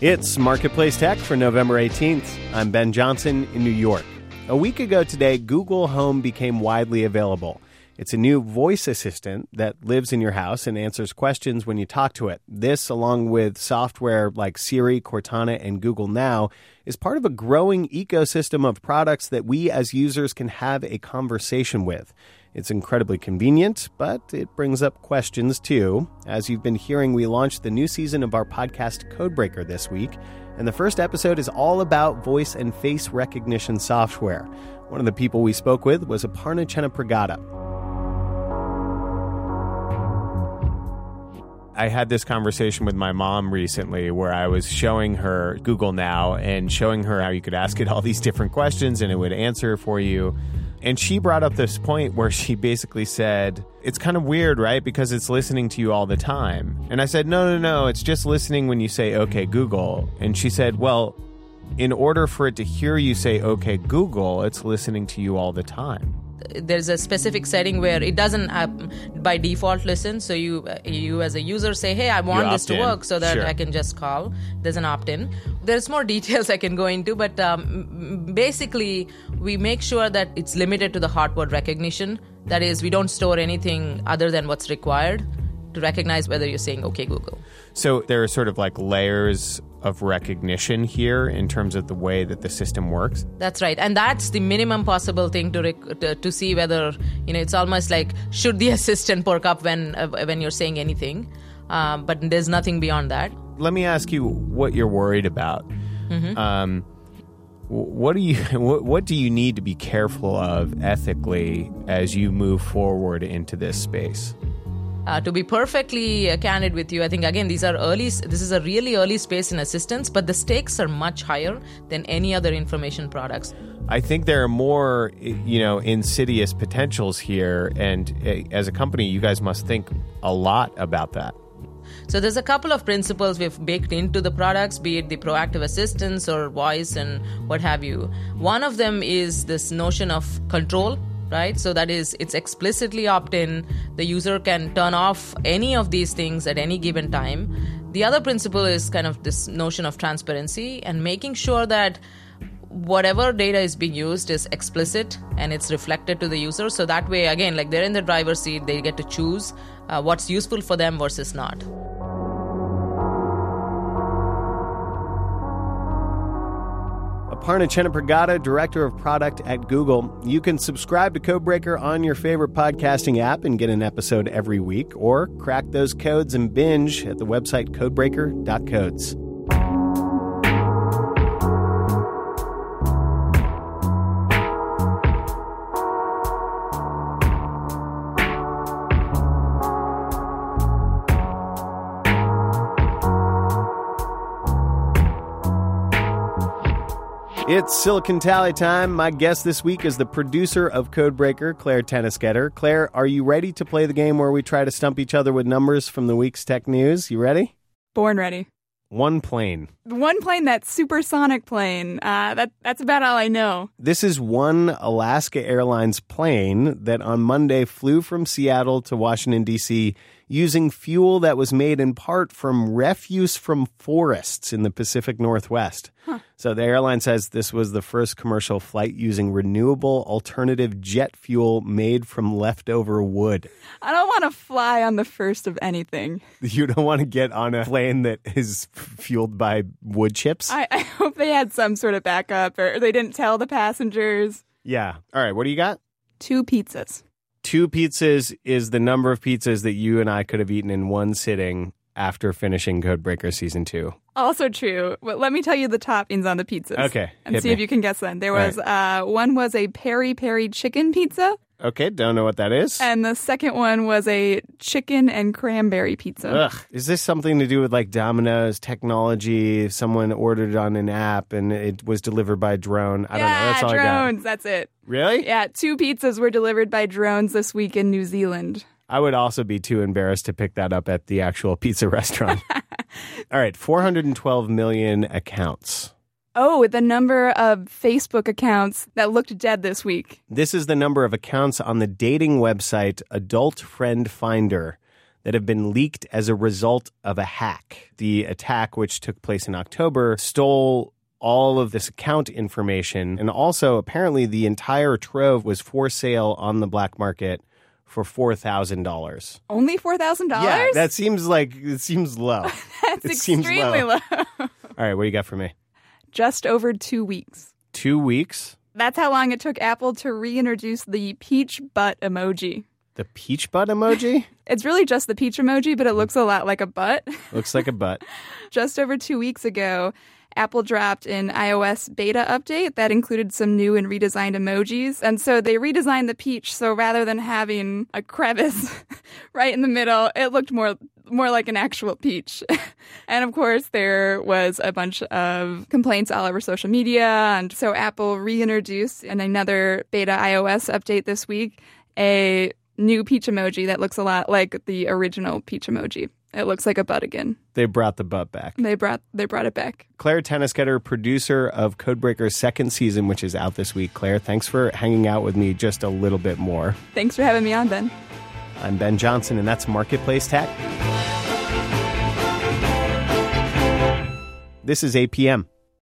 It's Marketplace Tech for November 18th. I'm Ben Johnson in New York. A week ago today, Google Home became widely available. It's a new voice assistant that lives in your house and answers questions when you talk to it. This, along with software like Siri, Cortana, and Google Now, is part of a growing ecosystem of products that we as users can have a conversation with. It's incredibly convenient, but it brings up questions too. As you've been hearing, we launched the new season of our podcast Codebreaker this week, and the first episode is all about voice and face recognition software. One of the people we spoke with was Aparna Chennapragada. I had this conversation with my mom recently where I was showing her Google Now and showing her how you could ask it all these different questions and it would answer for you. And she brought up this point where she basically said, it's kind of weird, right? Because it's listening to you all the time. And I said, no, it's just listening when you say, okay, Google. And she said, well, in order for it to hear you say, okay, Google, it's listening to you all the time. There's a specific setting where it doesn't by default listen. So you as a user say, hey, I want this to work so that I can just call. There's an opt-in. There's more details I can go into, but basically we make sure that it's limited to the hot word recognition. That is, we don't store anything other than what's required to recognize whether you're saying, okay, Google. So there are sort of like layers of recognition here in terms of the way that the system works? That's right. And that's the minimum possible thing to see whether, it's almost like, should the assistant perk up when you're saying anything? But there's nothing beyond that. Let me ask you what you're worried about. Mm-hmm. What do you need to be careful of ethically as you move forward into this space? To be perfectly candid with you, I think, again, this is a really early space in assistance, but the stakes are much higher than any other information products. I think there are more, insidious potentials here, and as a company, you guys must think a lot about that. So there's a couple of principles we've baked into the products, be it the proactive assistance or voice and what have you. One of them is this notion of control. Right? So that is, it's explicitly opt-in. The user can turn off any of these things at any given time. The other principle is kind of this notion of transparency and making sure that whatever data is being used is explicit and it's reflected to the user. So that way, again, like they're in the driver's seat, they get to choose what's useful for them versus not. Aparna Chennapragada, Director of Product at Google. You can subscribe to Codebreaker on your favorite podcasting app and get an episode every week, or crack those codes and binge at the website codebreaker.codes. It's Silicon Tally time. My guest this week is the producer of Codebreaker, Claire Tennisketter. Claire, are you ready to play the game where we try to stump each other with numbers from the week's tech news? You ready? Born ready. One plane. One plane, that supersonic plane. That's about all I know. This is one Alaska Airlines plane that on Monday flew from Seattle to Washington, D.C., using fuel that was made in part from refuse from forests in the Pacific Northwest. Huh. So the airline says this was the first commercial flight using renewable alternative jet fuel made from leftover wood. I don't want to fly on the first of anything. You don't want to get on a plane that is fueled by wood chips? I hope they had some sort of backup or they didn't tell the passengers. Yeah. All right. What do you got? 2 pizzas. 2 pizzas is the number of pizzas that you and I could have eaten in one sitting after finishing Codebreaker Season 2. Also true. Well, let me tell you the toppings on the pizzas. Okay. And see if you can guess them. There was one was a peri-peri chicken pizza. Okay, don't know what that is. And the second one was a chicken and cranberry pizza. Ugh. Is this something to do with like Domino's technology? Someone ordered it on an app and it was delivered by a drone. I don't know. That's all drones. I got. That's it. Really? Yeah, 2 pizzas were delivered by drones this week in New Zealand. I would also be too embarrassed to pick that up at the actual pizza restaurant. All right, 412 million accounts. Oh, the number of Facebook accounts that looked dead this week. This is the number of accounts on the dating website Adult Friend Finder. that have been leaked as a result of a hack. The attack, which took place in October, stole all of this account information, and also apparently the entire trove was for sale on the black market for $4,000. Only $4,000? Yeah, it seems low. That's extremely low. All right, what do you got for me? Just over 2 weeks. 2 weeks? That's how long it took Apple to reintroduce the peach butt emoji. The peach butt emoji? It's really just the peach emoji, but it looks a lot like a butt. Looks like a butt. Just over 2 weeks ago, Apple dropped an iOS beta update that included some new and redesigned emojis. And so they redesigned the peach. So rather than having a crevice right in the middle, it looked more like an actual peach. And of course, there was a bunch of complaints all over social media. And so Apple reintroduced in another beta iOS update this week a new peach emoji that looks a lot like the original peach emoji. It looks like a butt again. They brought the butt back. They brought it back. Claire Tennisketter, producer of Codebreaker's second season, which is out this week. Claire, thanks for hanging out with me just a little bit more. Thanks for having me on, Ben. I'm Ben Johnson, and that's Marketplace Tech. This is APM.